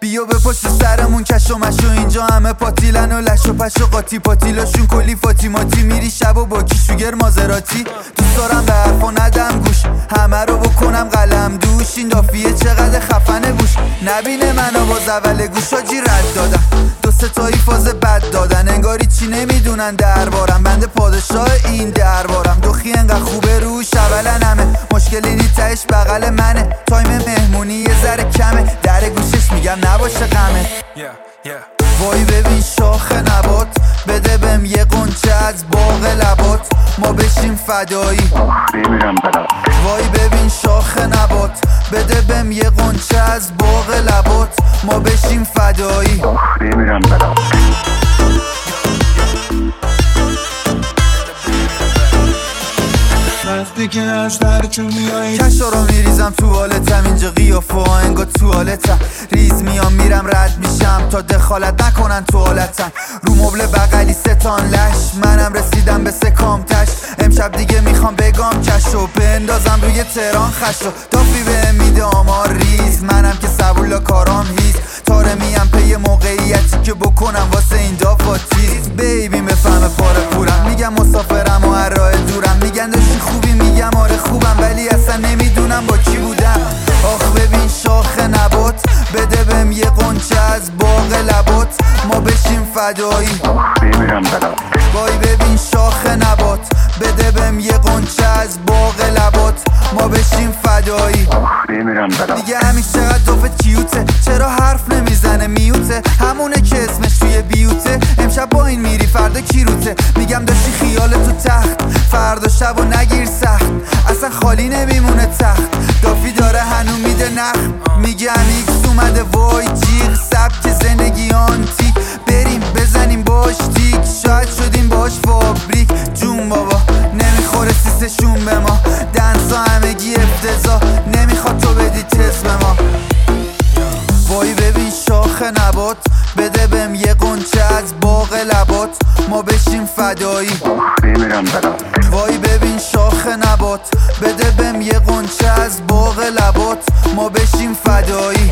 بیو به پشت سرمون کش و مشو، اینجا همه پاتیلن و لش و پش و قاطی پاتیلاشون کلی فاطیماتی. میری شب و با کیشوگر مازراتی، دوست دارم به حرفا ندم گوش، همه رو بکنم قلم دوش. این دافیه چقدر خفنه گوش، نبینه منو باز اول گوش آجی رد دادم. دو سه تایی فاز بد دادن، انگاری چی نمیدونن دربارم، بنده پادشاه این دربارم. دوخی انقدر خوبه روش اولن همه، مشکلی نی تهش بغل منه. تایم مهمونی یه ذره کمه، در گوشش میگم نباشه غمه. وای ببین شاخ نبات، بده بهم یه قنچه از باغ لبات، ما بشیم فدایی. وای ببین شاخ نبات، بده بهم یه قنچه از باغ لبات، ما بشیم فدایی. وقتی که از درچون میایی کشا رو میریزم تو حالتم، اینجا قیافه ها انگار توالتم. ریز میام میرم رد میشم تا دخالت نکنن تو حالتم. رو مبل بغلی ستان لش، منم رسیدم به سکام تش. امشب دیگه میخوام بگام کشو بندازم روی تهران خشو. دافی به میده آمار ریز، منم که سبولا کارام هیز. تاره میم پی موقعیتی که بکنم واسه این دافا تیز. بیبی بفهمه پاره پورم، میگم مسافرم و هر راه دورم. میگن داشتی خوبی، میگم آره خوبم، ولی اصلا نمیدونم با کی بودم. آخ ببین شاخ نبات، بده بهم یه قنچه از باغ لبات، ما بشیم فدایی. وای ببین شاخ نبات، بده بهم یه قنچه از باغ لبات، ما بشیم فدایی. دیگه همین چقدر دافت کیوته، چرا حرف نمیزنه میوته، همونه که اسمش توی بیوته. امشب با این میری فردا کیروته، میگم داشتی خیال تو تخت، فردا شب و نگیر سخت، اصلا خالی نمیمونه تخت. دافی داره هنو میده نخ، میگم ایکس اومده وای جیغ، سبک زندگی آنتیک، بریم بزنیم باش تیک، شاید شدیم باش فابریک. جون بابا نمیخوره سیسشون به ما، دنسا همگی افتضاح، نمیخواد تو بدی تست به ما. وای ببین شاخ نبات، بده بهم یه قنچه از باغ لبات، ما بشیم فدایی. وای ببین شاخ نبات، بده بهم یه قنچه از باغ لبات، ما بشیم فدایی.